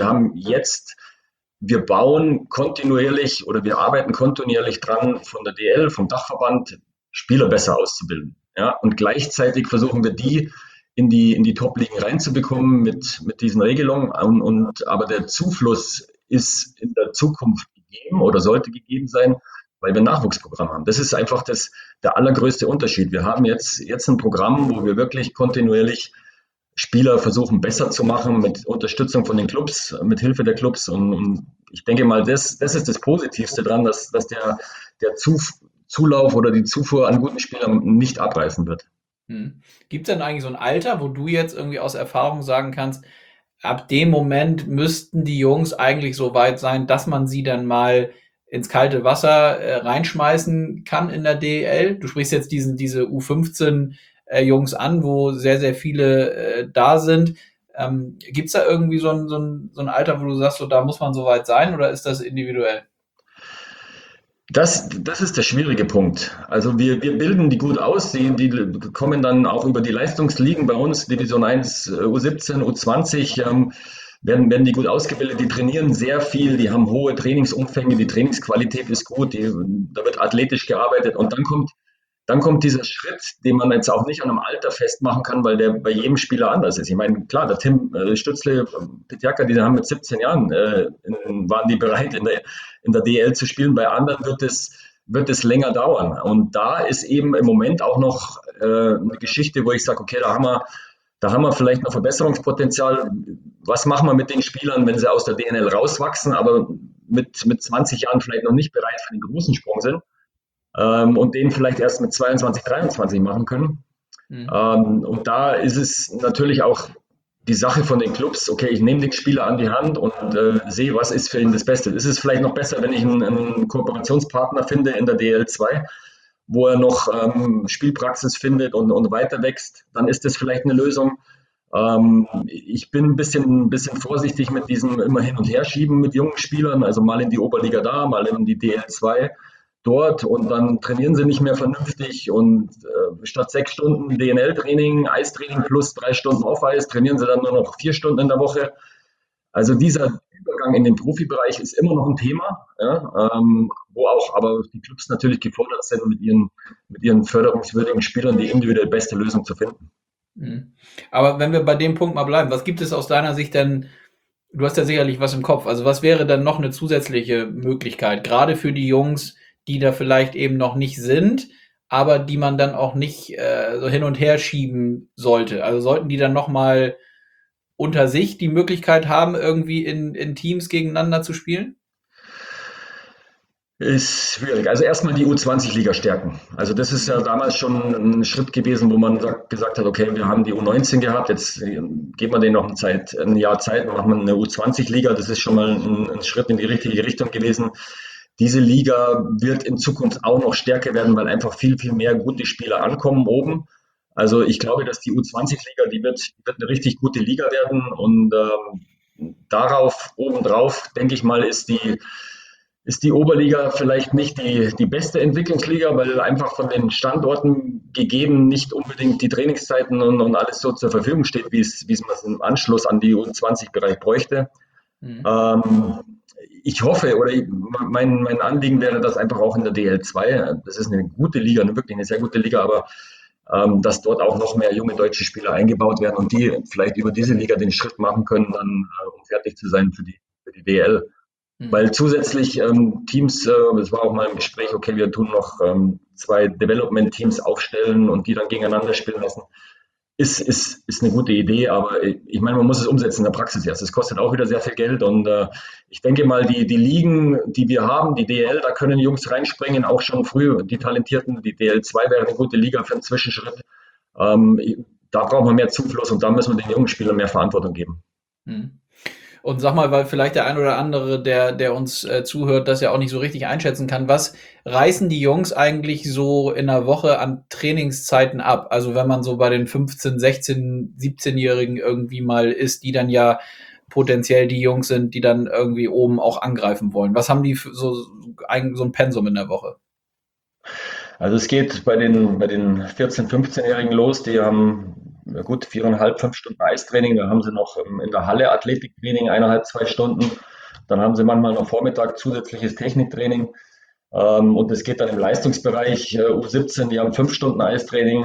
wir bauen kontinuierlich oder wir arbeiten kontinuierlich dran, von der DL, vom Dachverband, Spieler besser auszubilden. Ja, und gleichzeitig versuchen wir die in die Top-Ligen reinzubekommen mit diesen Regelungen. Aber der Zufluss ist in der Zukunft gegeben oder sollte gegeben sein, weil wir ein Nachwuchsprogramm haben. Das ist einfach der allergrößte Unterschied. Wir haben jetzt ein Programm, wo wir wirklich kontinuierlich Spieler versuchen besser zu machen mit Unterstützung von den Clubs, mit Hilfe der Clubs. Und ich denke mal, das ist das Positivste dran, dass der Zulauf oder die Zufuhr an guten Spielern nicht abreißen wird. Hm. Gibt es denn eigentlich so ein Alter, wo du jetzt irgendwie aus Erfahrung sagen kannst, ab dem Moment müssten die Jungs eigentlich so weit sein, dass man sie dann mal ins kalte Wasser reinschmeißen kann in der DEL? Du sprichst jetzt diese U15 Jungs an, wo sehr, sehr viele da sind. Gibt es da irgendwie so ein Alter, wo du sagst, so, da muss man so weit sein oder ist das individuell? Das ist der schwierige Punkt. Also wir bilden die gut aus, die kommen dann auch über die Leistungsligen bei uns, Division 1, U17, U20, werden die gut ausgebildet, die trainieren sehr viel, die haben hohe Trainingsumfänge, die Trainingsqualität ist gut, da wird athletisch gearbeitet und dann kommt dieser Schritt, den man jetzt auch nicht an einem Alter festmachen kann, weil der bei jedem Spieler anders ist. Ich meine, klar, der Tim Stützle, Petjaka, die haben mit 17 Jahren, waren die bereit, in der DL zu spielen. Bei anderen wird es länger dauern. Und da ist eben im Moment auch noch eine Geschichte, wo ich sage, okay, da haben wir vielleicht noch Verbesserungspotenzial. Was machen wir mit den Spielern, wenn sie aus der DNL rauswachsen, aber mit 20 Jahren vielleicht noch nicht bereit für den großen Sprung sind? Und den vielleicht erst mit 22, 23 machen können. Mhm. Und da ist es natürlich auch die Sache von den Clubs, okay, ich nehme den Spieler an die Hand und sehe, was ist für ihn das Beste. Ist es vielleicht noch besser, wenn ich einen Kooperationspartner finde in der DL2, wo er noch Spielpraxis findet und weiter wächst, dann ist das vielleicht eine Lösung. Ich bin ein bisschen vorsichtig mit diesem immer hin und her schieben mit jungen Spielern, also mal in die Oberliga da, mal in die DL2 dort und dann trainieren sie nicht mehr vernünftig und statt 6 Stunden DNL-Training, Eistraining plus 3 Stunden Off-Eis, trainieren sie dann nur noch 4 Stunden in der Woche. Also dieser Übergang in den Profibereich ist immer noch ein Thema, ja, wo auch aber die Clubs natürlich gefordert sind, mit ihren förderungswürdigen Spielern die individuell beste Lösung zu finden. Mhm. Aber wenn wir bei dem Punkt mal bleiben, was gibt es aus deiner Sicht denn, du hast ja sicherlich was im Kopf, also was wäre dann noch eine zusätzliche Möglichkeit, gerade für die Jungs, die da vielleicht eben noch nicht sind, aber die man dann auch nicht so hin und her schieben sollte? Also sollten die dann nochmal unter sich die Möglichkeit haben, irgendwie in Teams gegeneinander zu spielen? Ist schwierig. Also erstmal die U20-Liga stärken. Also das ist ja damals schon ein Schritt gewesen, wo man gesagt hat, okay, wir haben die U19 gehabt, jetzt geben wir denen noch ein Jahr Zeit, dann machen wir eine U20-Liga. Das ist schon mal ein Schritt in die richtige Richtung gewesen. Diese Liga wird in Zukunft auch noch stärker werden, weil einfach viel, viel mehr gute Spieler ankommen oben. Also ich glaube, dass die U20-Liga, die wird eine richtig gute Liga werden und darauf obendrauf, denke ich mal, ist die Oberliga vielleicht nicht die beste Entwicklungsliga, weil einfach von den Standorten gegeben nicht unbedingt die Trainingszeiten und alles so zur Verfügung steht, wie es man im Anschluss an die U20-Bereich bräuchte. Mhm. Ähm, Ich hoffe, oder mein Anliegen wäre, dass einfach auch in der DL2, das ist eine gute Liga, wirklich eine sehr gute Liga, aber dass dort auch noch mehr junge deutsche Spieler eingebaut werden und die vielleicht über diese Liga den Schritt machen können, dann um fertig zu sein für die DL. Mhm. Weil zusätzlich Teams, es war auch mal im Gespräch, okay, wir tun noch 2 Development-Teams aufstellen und die dann gegeneinander spielen lassen. Ist eine gute Idee, aber ich meine, man muss es umsetzen in der Praxis erst. Das kostet auch wieder sehr viel Geld und ich denke mal, die Ligen, die wir haben, die DL, da können Jungs reinspringen, auch schon früh, die Talentierten. Die DL2 wäre eine gute Liga für einen Zwischenschritt. Ähm, Da brauchen wir mehr Zufluss und da müssen wir den jungen Spielern mehr Verantwortung geben. Mhm. Und sag mal, weil vielleicht der ein oder andere, der uns zuhört, das ja auch nicht so richtig einschätzen kann, was reißen die Jungs eigentlich so in der Woche an Trainingszeiten ab? Also wenn man so bei den 15, 16, 17-Jährigen irgendwie mal ist, die dann ja potenziell die Jungs sind, die dann irgendwie oben auch angreifen wollen. Was haben die für so ein Pensum in der Woche? Also es geht bei den 14-, 15-Jährigen los, die haben ja gut 4,5, 5 Stunden Eistraining, dann haben sie noch in der Halle Athletiktraining, 1,5, 2 Stunden, dann haben sie manchmal noch Vormittag zusätzliches Techniktraining und es geht dann im Leistungsbereich U17, die haben 5 Stunden Eistraining,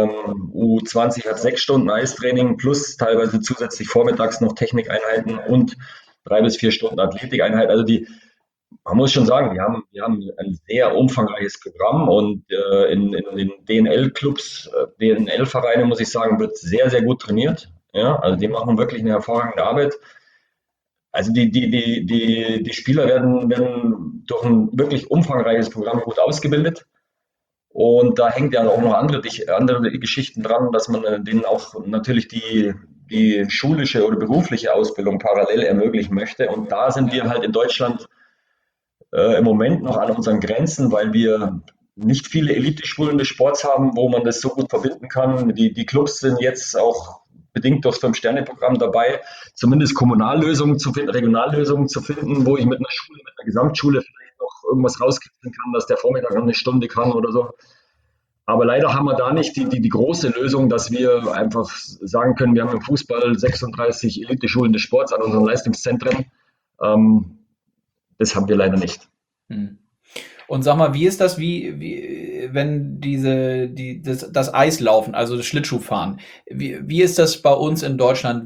U20 hat 6 Stunden Eistraining plus teilweise zusätzlich vormittags noch Technikeinheiten und 3 bis 4 Stunden Athletikeinheit. Also man muss schon sagen, wir haben ein sehr umfangreiches Programm und in den DNL-Clubs, DNL-Vereinen, muss ich sagen, wird sehr, sehr gut trainiert. Ja, also die machen wirklich eine hervorragende Arbeit. Also die Spieler werden durch ein wirklich umfangreiches Programm gut ausgebildet. Und da hängt ja auch noch andere Geschichten dran, dass man denen auch natürlich die schulische oder berufliche Ausbildung parallel ermöglichen möchte. Und da sind wir halt in Deutschland im Moment noch an unseren Grenzen, weil wir nicht viele Elite-Schulen des Sports haben, wo man das so gut verbinden kann. Die Clubs sind jetzt auch bedingt durchs Fünf-Sterne-Programm dabei, zumindest Kommunallösungen zu finden, Regionallösungen zu finden, wo ich mit einer Schule, mit einer Gesamtschule vielleicht noch irgendwas rauskriegen kann, dass der Vormittag noch eine Stunde kann oder so. Aber leider haben wir da nicht die große Lösung, dass wir einfach sagen können, wir haben im Fußball 36 Elite-Schulen des Sports an unseren Leistungszentren. Ähm, Das haben wir leider nicht. Hm. Und sag mal, wie ist das, wenn das Eislaufen, also das Schlittschuhfahren, wie ist das bei uns in Deutschland?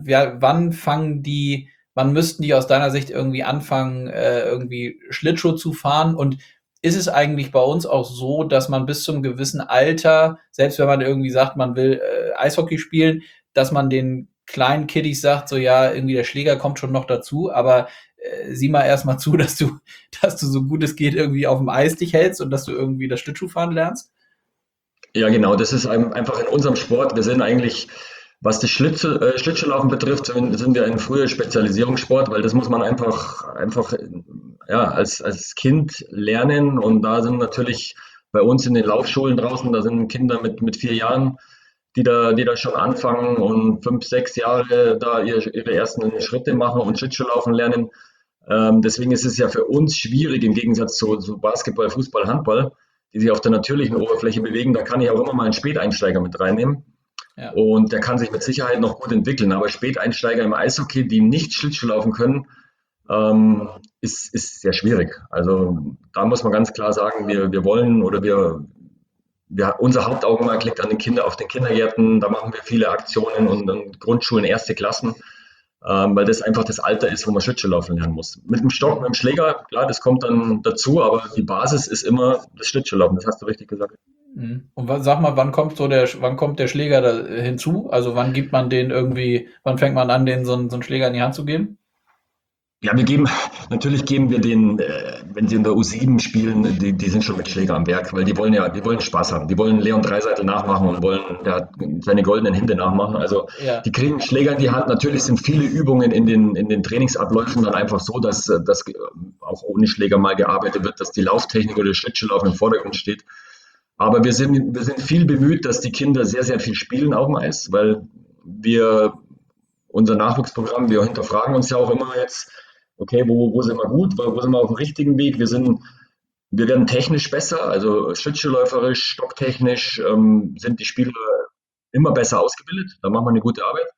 Wann müssten die aus deiner Sicht irgendwie anfangen, irgendwie Schlittschuh zu fahren? Und ist es eigentlich bei uns auch so, dass man bis zum gewissen Alter, selbst wenn man irgendwie sagt, man will Eishockey spielen, dass man den kleinen Kiddies sagt, so ja, irgendwie der Schläger kommt schon noch dazu, aber sieh mal erstmal zu, dass du so gut es geht irgendwie auf dem Eis dich hältst und dass du irgendwie das Schlittschuhfahren lernst? Ja, genau, das ist einfach in unserem Sport. Wir sind eigentlich, was das Schlittschuhlaufen betrifft, sind wir ein früher Spezialisierungssport, weil das muss man einfach ja, als Kind lernen. Und da sind natürlich bei uns in den Laufschulen draußen, da sind Kinder mit 4 Jahren, die da schon anfangen und 5, 6 Jahre da ihre ersten Schritte machen und Schlittschuhlaufen lernen. Deswegen ist es ja für uns schwierig im Gegensatz zu Basketball, Fußball, Handball, die sich auf der natürlichen Oberfläche bewegen. Da kann ich auch immer mal einen Späteinsteiger mit reinnehmen. Ja. Und der kann sich mit Sicherheit noch gut entwickeln. Aber Späteinsteiger im Eishockey, die nicht Schlittschuh laufen können, ist sehr schwierig. Also da muss man ganz klar sagen, wir wollen oder unser Hauptaugenmerk liegt an auf den Kindergärten. Da machen wir viele Aktionen und Grundschulen, erste Klassen, weil das einfach das Alter ist, wo man Schlittschuh laufen lernen muss. Mit dem Stock, mit dem Schläger, klar, das kommt dann dazu, aber die Basis ist immer das Schlittschuhlaufen. Das hast du richtig gesagt. Mhm. Und sag mal, wann kommt der Schläger da hinzu? Also wann gibt man den irgendwie, wann fängt man an, den so einen Schläger in die Hand zu geben? Ja, natürlich geben wir den, wenn sie in der U7 spielen, die sind schon mit Schläger am Werk, weil die wollen Spaß haben. Die wollen Leon Draisaitl nachmachen und wollen seine goldenen Hände nachmachen. Also Ja. die kriegen Schläger in die Hand. Natürlich sind viele Übungen in den Trainingsabläufen dann einfach so, dass auch ohne Schläger mal gearbeitet wird, dass die Lauftechnik oder Schlittschuhlauf im Vordergrund steht. Aber wir sind viel bemüht, dass die Kinder sehr, sehr viel spielen auf dem Eis, weil wir unser Nachwuchsprogramm, wir hinterfragen uns ja auch immer jetzt, okay, wo sind wir gut, wo sind wir auf dem richtigen Weg? Wir werden technisch besser, also schlittschuhläuferisch, stocktechnisch sind die Spieler immer besser ausgebildet. Da machen wir eine gute Arbeit.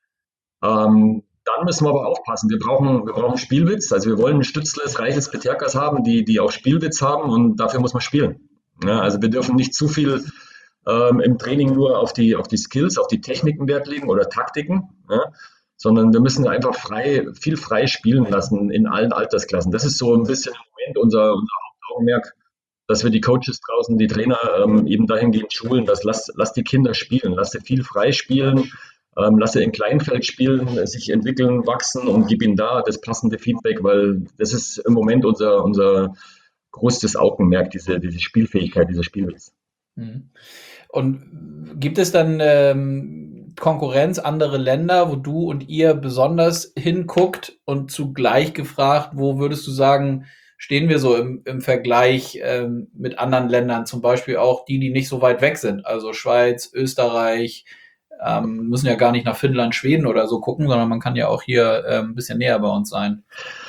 Dann müssen wir aber aufpassen. Wir brauchen Spielwitz. Also wir wollen Stützles, Reichels, Peterkas haben, die auch Spielwitz haben und dafür muss man spielen. Ja, also wir dürfen nicht zu viel im Training nur auf die Skills, auf die Techniken Wert legen oder Taktiken, ja, sondern wir müssen einfach viel frei spielen lassen in allen Altersklassen. Das ist so ein bisschen im Moment unser Hauptaugenmerk, dass wir die Coaches draußen, die Trainer eben dahingehend schulen, dass lass die Kinder spielen, lass sie viel frei spielen, lass sie in Kleinfeld spielen, sich entwickeln, wachsen und gib ihnen da das passende Feedback, weil das ist im Moment unser größtes Augenmerk, diese Spielfähigkeit, dieser Spielwitz. Mhm. Und gibt es dann Konkurrenz, andere Länder, wo du und ihr besonders hinguckt und zugleich gefragt, wo würdest du sagen, stehen wir so im Vergleich mit anderen Ländern, zum Beispiel auch die nicht so weit weg sind, also Schweiz, Österreich, müssen ja gar nicht nach Finnland, Schweden oder so gucken, sondern man kann ja auch hier ein bisschen näher bei uns sein.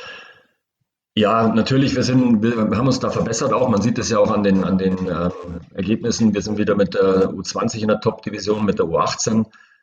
Ja, natürlich, wir haben uns da verbessert auch. Man sieht es ja auch an den Ergebnissen. Wir sind wieder mit der U20 in der Top-Division, mit der U18.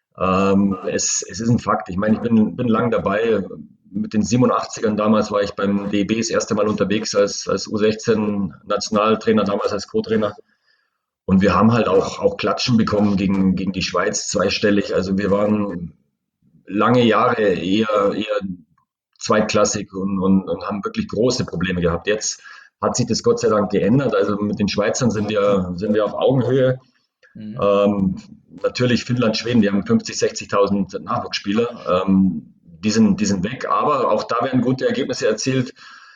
Es ist ein Fakt. Ich meine, ich bin lang dabei. Mit den 87ern damals war ich beim DEB das erste Mal unterwegs als U16-Nationaltrainer, damals als Co-Trainer. Und wir haben halt auch Klatschen bekommen gegen die Schweiz zweistellig. Also wir waren lange Jahre eher zweitklassig und haben wirklich große Probleme gehabt. Jetzt hat sich das Gott sei Dank geändert. Also mit den Schweizern sind wir auf Augenhöhe. Mhm. Ähm, Natürlich Finnland, Schweden, die haben 50.000, 60.000 Nachwuchsspieler. Die sind weg, aber auch da werden gute Ergebnisse erzielt.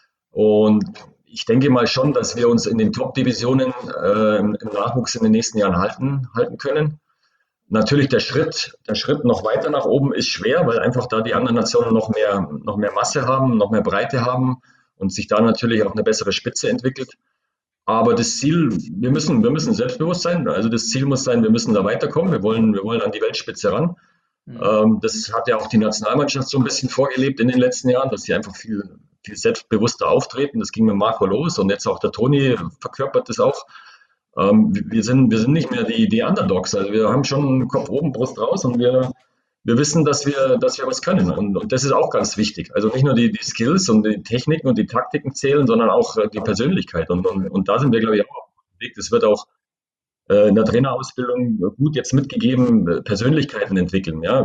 Und ich denke mal schon, dass wir uns in den Top-Divisionen im Nachwuchs in den nächsten Jahren halten können. Natürlich der Schritt noch weiter nach oben ist schwer, weil einfach da die anderen Nationen noch mehr Masse haben, noch mehr Breite haben und sich da natürlich auch eine bessere Spitze entwickelt. Aber das Ziel, wir müssen selbstbewusst sein. Also das Ziel muss sein, wir müssen da weiterkommen. Wir wollen an die Weltspitze ran. Mhm. Das hat ja auch die Nationalmannschaft so ein bisschen vorgelebt in den letzten Jahren, dass sie einfach viel selbstbewusster auftreten. Das ging mit Marco los und jetzt auch der Toni verkörpert das auch. Wir sind nicht mehr die Underdogs. Also wir haben schon Kopf oben, Brust raus und wir wissen, dass wir was können. Und das ist auch ganz wichtig. Also nicht nur die Skills und die Techniken und die Taktiken zählen, sondern auch die Persönlichkeit. Und da sind wir, glaube ich, auch auf dem Weg. Das wird auch in der Trainerausbildung gut jetzt mitgegeben, Persönlichkeiten entwickeln. Ja,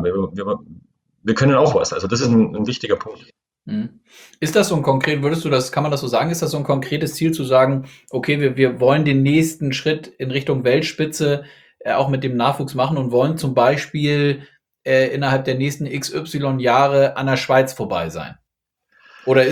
wir können auch was. Also das ist ein wichtiger Punkt. Mhm. Ist das so ein konkret, kann man das so sagen, ist das so ein konkretes Ziel zu sagen, okay, wir wollen den nächsten Schritt in Richtung Weltspitze auch mit dem Nachwuchs machen und wollen zum Beispiel innerhalb der nächsten XY Jahre an der Schweiz vorbei sein? Oder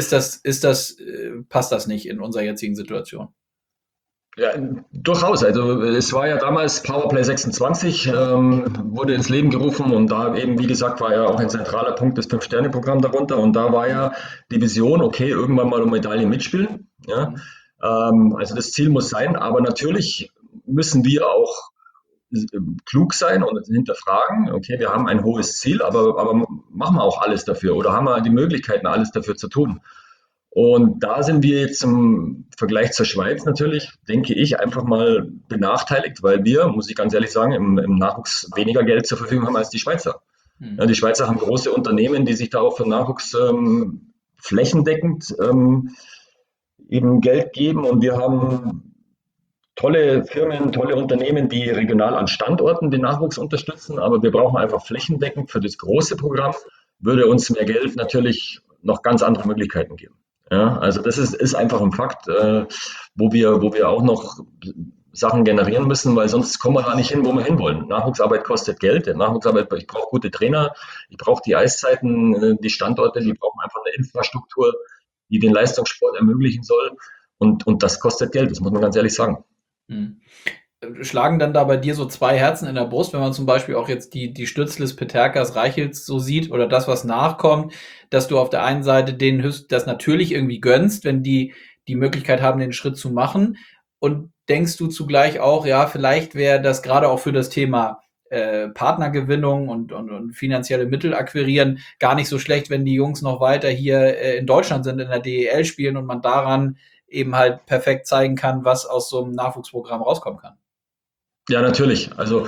passt das nicht in unserer jetzigen Situation? Ja, durchaus. Also es war ja damals Powerplay 26, wurde ins Leben gerufen und da eben, wie gesagt, war ja auch ein zentraler Punkt das Fünf-Sterne-Programm darunter und da war ja die Vision, okay, irgendwann mal um Medaillen mitspielen. Ja? Mhm. Also das Ziel muss sein, aber natürlich müssen wir auch klug sein und hinterfragen, okay, wir haben ein hohes Ziel, aber machen wir auch alles dafür oder haben wir die Möglichkeiten, alles dafür zu tun? Und da sind wir jetzt im Vergleich zur Schweiz natürlich, denke ich, einfach mal benachteiligt, weil wir, muss ich ganz ehrlich sagen, im Nachwuchs weniger Geld zur Verfügung haben als die Schweizer. Ja, die Schweizer haben große Unternehmen, die sich da auch für Nachwuchs flächendeckend eben Geld geben und wir haben tolle Firmen, tolle Unternehmen, die regional an Standorten den Nachwuchs unterstützen, aber wir brauchen einfach flächendeckend für das große Programm, würde uns mehr Geld natürlich noch ganz andere Möglichkeiten geben. Ja, also das ist einfach ein Fakt, wo wir auch noch Sachen generieren müssen, weil sonst kommen wir da nicht hin, wo wir hinwollen. Nachwuchsarbeit kostet Geld. Nachwuchsarbeit, ich brauche gute Trainer, ich brauche die Eiszeiten, die Standorte, die brauchen einfach eine Infrastruktur, die den Leistungssport ermöglichen soll. Und das kostet Geld, das muss man ganz ehrlich sagen. Hm. Schlagen dann da bei dir so zwei Herzen in der Brust, wenn man zum Beispiel auch jetzt die Stützles, Peterkas, Reichels so sieht oder das, was nachkommt, dass du auf der einen Seite denen das natürlich irgendwie gönnst, wenn die Möglichkeit haben, den Schritt zu machen, und denkst du zugleich auch, ja, vielleicht wäre das gerade auch für das Thema Partnergewinnung und finanzielle Mittel akquirieren gar nicht so schlecht, wenn die Jungs noch weiter hier in Deutschland sind, in der DEL spielen und man daran eben halt perfekt zeigen kann, was aus so einem Nachwuchsprogramm rauskommen kann. Ja, natürlich. Also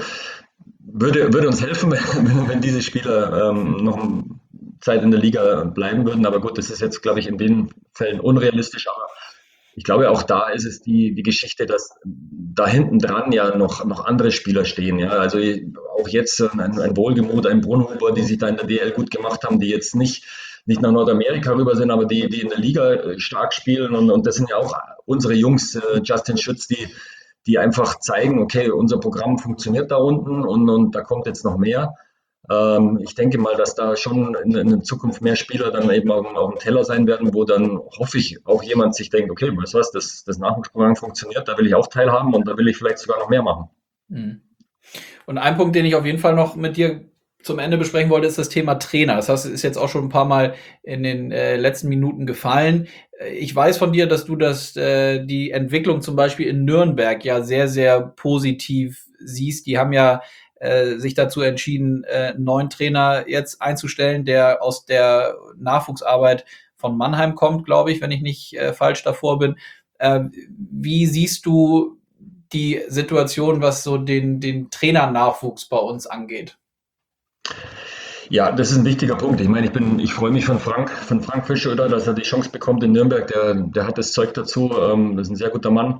würde uns helfen, wenn diese Spieler noch eine Zeit in der Liga bleiben würden. Aber gut, das ist jetzt, glaube ich, in den Fällen unrealistisch. Aber ich glaube, auch da ist es die Geschichte, dass da hinten dran ja noch andere Spieler stehen. Ja, also auch jetzt ein Wohlgemuth, ein Brunhuber, die sich da in der DL gut gemacht haben, die jetzt nicht nach Nordamerika rüber sind, aber die in der Liga stark spielen. Und das sind ja auch unsere Jungs, Justin Schütz, die einfach zeigen, okay, unser Programm funktioniert da unten und da kommt jetzt noch mehr. Ich denke mal, dass da schon in Zukunft mehr Spieler dann eben auf dem Teller sein werden, wo dann hoffe ich auch jemand sich denkt, okay, weißt du was, das Nachwuchsprogramm funktioniert, da will ich auch teilhaben und da will ich vielleicht sogar noch mehr machen. Mhm. Und ein Punkt, den ich auf jeden Fall noch mit dir zum Ende besprechen wollte, ist das Thema Trainer. Das ist jetzt auch schon ein paar Mal in den letzten Minuten gefallen. Ich weiß von dir, dass du die Entwicklung zum Beispiel in Nürnberg ja sehr, sehr positiv siehst. Die haben ja sich dazu entschieden, einen neuen Trainer jetzt einzustellen, der aus der Nachwuchsarbeit von Mannheim kommt, glaube ich, wenn ich nicht falsch davor bin. Wie siehst du die Situation, was so den Trainernachwuchs bei uns angeht? Ja, das ist ein wichtiger Punkt. Ich meine, ich freue mich von Frank Fischöder, dass er die Chance bekommt in Nürnberg. Der hat das Zeug dazu. Das ist ein sehr guter Mann.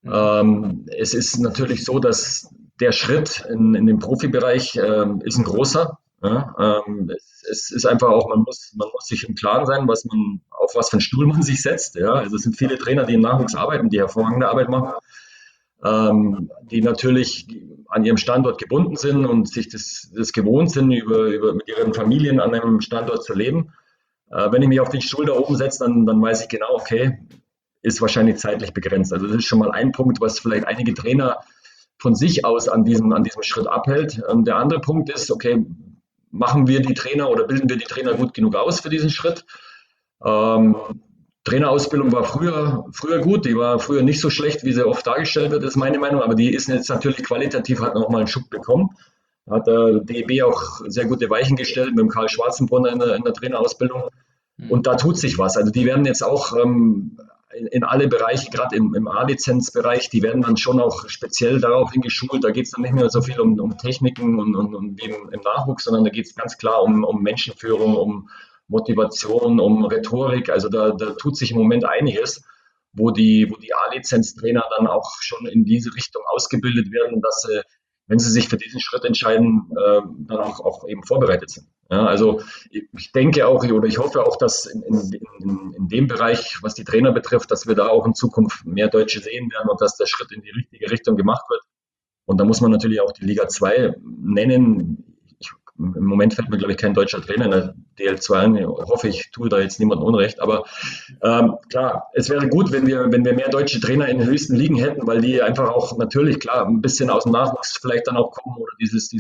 Es ist natürlich so, dass der Schritt in den Profibereich ist ein großer. Ja, es ist einfach auch, man muss sich im Klaren sein, auf was für einen Stuhl man sich setzt. Ja, also es sind viele Trainer, die im Nachwuchs arbeiten, die hervorragende Arbeit machen, die natürlich an ihrem Standort gebunden sind und sich das gewohnt sind, mit ihren Familien an einem Standort zu leben. Wenn ich mich auf den Stuhl da oben setze, dann weiß ich genau, okay, ist wahrscheinlich zeitlich begrenzt. Also das ist schon mal ein Punkt, was vielleicht einige Trainer von sich aus an diesem Schritt abhält. Der andere Punkt ist, okay, machen wir die Trainer oder bilden wir die Trainer gut genug aus für diesen Schritt? Ähm, Trainerausbildung war früher gut, die war früher nicht so schlecht, wie sie oft dargestellt wird, ist meine Meinung, aber die ist jetzt natürlich qualitativ, hat nochmal einen Schub bekommen. Da hat der DEB auch sehr gute Weichen gestellt mit dem Karl Schwarzenbrunner in der Trainerausbildung. Und da tut sich was. Also die werden jetzt auch in alle Bereiche, gerade im A-Lizenzbereich, die werden dann schon auch speziell darauf geschult. Da geht es dann nicht mehr so viel um Techniken und wie im Nachwuchs, sondern da geht es ganz klar um Menschenführung, um Motivation, um Rhetorik. Also da tut sich im Moment einiges, wo die A-Lizenztrainer dann auch schon in diese Richtung ausgebildet werden, dass sie, wenn sie sich für diesen Schritt entscheiden, dann auch eben vorbereitet sind. Ja, also ich denke auch oder ich hoffe auch, dass in dem Bereich, was die Trainer betrifft, dass wir da auch in Zukunft mehr Deutsche sehen werden und dass der Schritt in die richtige Richtung gemacht wird. Und da muss man natürlich auch die Liga 2 nennen. Im Moment fällt mir, glaube ich, kein deutscher Trainer in der DL2 an. Ich hoffe, ich tue da jetzt niemandem Unrecht. Aber klar, es wäre gut, wenn wir mehr deutsche Trainer in den höchsten Ligen hätten, weil die einfach auch natürlich, klar, ein bisschen aus dem Nachwuchs vielleicht dann auch kommen oder dieses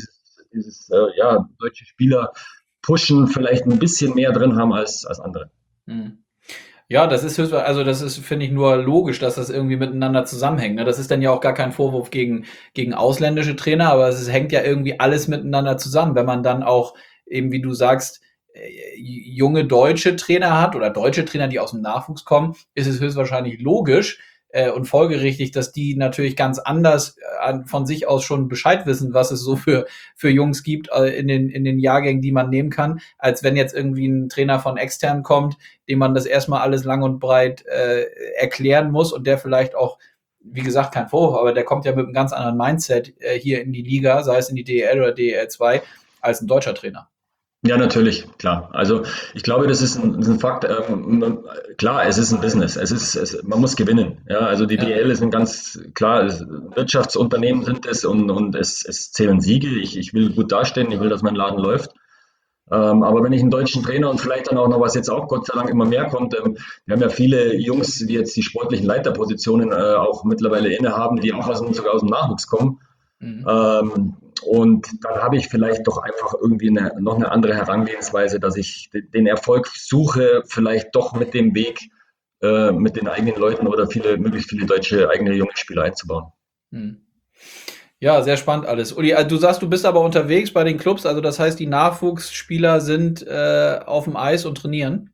deutsche Spieler pushen, vielleicht ein bisschen mehr drin haben als andere. Mhm. Ja, das ist, finde ich, nur logisch, dass das irgendwie miteinander zusammenhängt. Ne? Das ist dann ja auch gar kein Vorwurf gegen ausländische Trainer, aber hängt ja irgendwie alles miteinander zusammen. Wenn man dann auch eben, wie du sagst, junge deutsche Trainer hat oder deutsche Trainer, die aus dem Nachwuchs kommen, ist es höchstwahrscheinlich logisch und folgerichtig, dass die natürlich ganz anders von sich aus schon Bescheid wissen, was es so für Jungs gibt in den Jahrgängen, die man nehmen kann, als wenn jetzt irgendwie ein Trainer von extern kommt, dem man das erstmal alles lang und breit erklären muss und der vielleicht auch, wie gesagt, kein Vorwurf, aber der kommt ja mit einem ganz anderen Mindset hier in die Liga, sei es in die DEL oder DEL 2, als ein deutscher Trainer. Ja, natürlich, klar. Also ich glaube, das ist ein Fakt. Klar, es ist ein Business. Man muss gewinnen. Ja, also die Ja. DL ist ein ganz klar, Wirtschaftsunternehmen sind es und es zählen Siege. Ich will gut dastehen, ich will, dass mein Laden läuft. Aber wenn ich einen deutschen Trainer und vielleicht dann auch noch, was jetzt auch Gott sei Dank immer mehr kommt, wir haben ja viele Jungs, die jetzt die sportlichen Leiterpositionen auch mittlerweile innehaben, die auch sogar aus dem Nachwuchs kommen. Mhm. Und dann habe ich vielleicht doch einfach irgendwie noch eine andere Herangehensweise, dass ich den Erfolg suche, vielleicht doch mit dem Weg, mit den eigenen Leuten oder möglichst viele deutsche eigene junge Spieler einzubauen. Mhm. Ja, sehr spannend alles. Uli, du sagst, du bist aber unterwegs bei den Clubs, also das heißt, die Nachwuchsspieler sind auf dem Eis und trainieren.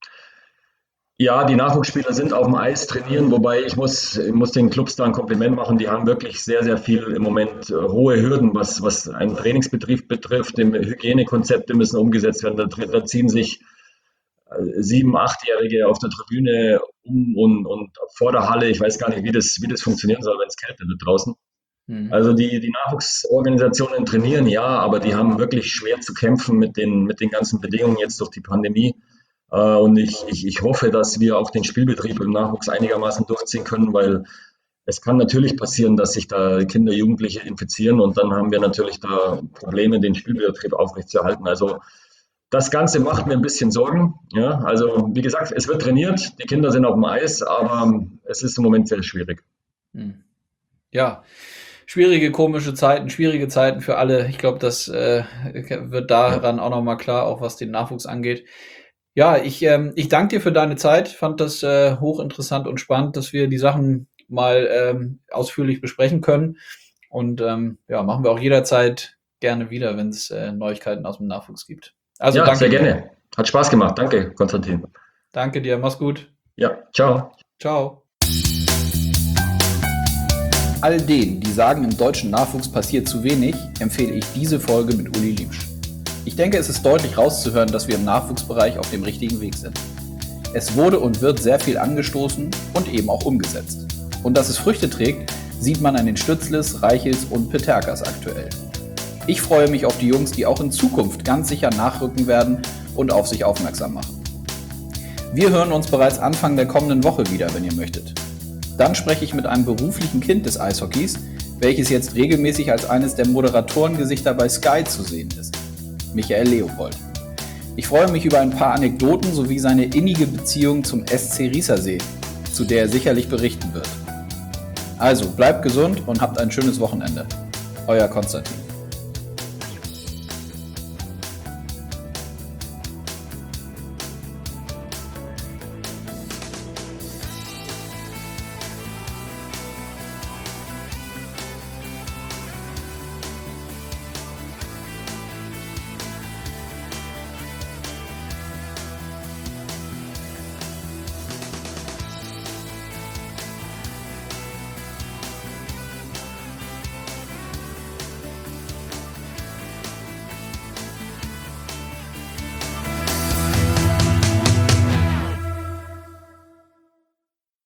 Ja, die Nachwuchsspieler sind auf dem Eis trainieren, wobei ich muss den Clubs da ein Kompliment machen. Die haben wirklich sehr, sehr viel im Moment hohe Hürden, was einen Trainingsbetrieb betrifft. Die Hygienekonzepte müssen umgesetzt werden. Da ziehen sich 7-, 8-Jährige auf der Tribüne und vor der Halle. Ich weiß gar nicht, wie das funktionieren soll, wenn es kälter wird draußen. Mhm. Also die Nachwuchsorganisationen trainieren ja, aber die haben wirklich schwer zu kämpfen mit den ganzen Bedingungen jetzt durch die Pandemie. Und ich hoffe, dass wir auch den Spielbetrieb im Nachwuchs einigermaßen durchziehen können, weil es kann natürlich passieren, dass sich da Kinder, Jugendliche infizieren und dann haben wir natürlich da Probleme, den Spielbetrieb aufrechtzuerhalten. Also das Ganze macht mir ein bisschen Sorgen. Ja, also wie gesagt, es wird trainiert, die Kinder sind auf dem Eis, aber es ist im Moment sehr schwierig. Mhm. Ja, schwierige, komische Zeiten, schwierige Zeiten für alle. Ich glaube, das wird Ja, daran auch nochmal klar, auch was den Nachwuchs angeht. Ja, ich danke dir für deine Zeit. Fand das hochinteressant und spannend, dass wir die Sachen mal ausführlich besprechen können. Und ja, machen wir auch jederzeit gerne wieder, wenn es Neuigkeiten aus dem Nachwuchs gibt. Also ja, danke sehr dir. gerne. Hat Spaß gemacht. Danke, Konstantin. Danke dir. Mach's gut. Ja, ciao. Ciao. All denen, die sagen, im deutschen Nachwuchs passiert zu wenig, empfehle ich diese Folge mit Uli Liebsch. Ich denke, es ist deutlich rauszuhören, dass wir im Nachwuchsbereich auf dem richtigen Weg sind. Es wurde und wird sehr viel angestoßen und eben auch umgesetzt. Und dass es Früchte trägt, sieht man an den Stützles, Reichels und Peterkas aktuell. Ich freue mich auf die Jungs, die auch in Zukunft ganz sicher nachrücken werden und auf sich aufmerksam machen. Wir hören uns bereits Anfang der kommenden Woche wieder, wenn ihr möchtet. Dann spreche ich mit einem beruflichen Kind des Eishockeys, welches jetzt regelmäßig als eines der Moderatorengesichter bei Sky zu sehen ist. Michael Leopold. Ich freue mich über ein paar Anekdoten sowie seine innige Beziehung zum SC Riesersee, zu der er sicherlich berichten wird. Also bleibt gesund und habt ein schönes Wochenende. Euer Konstantin.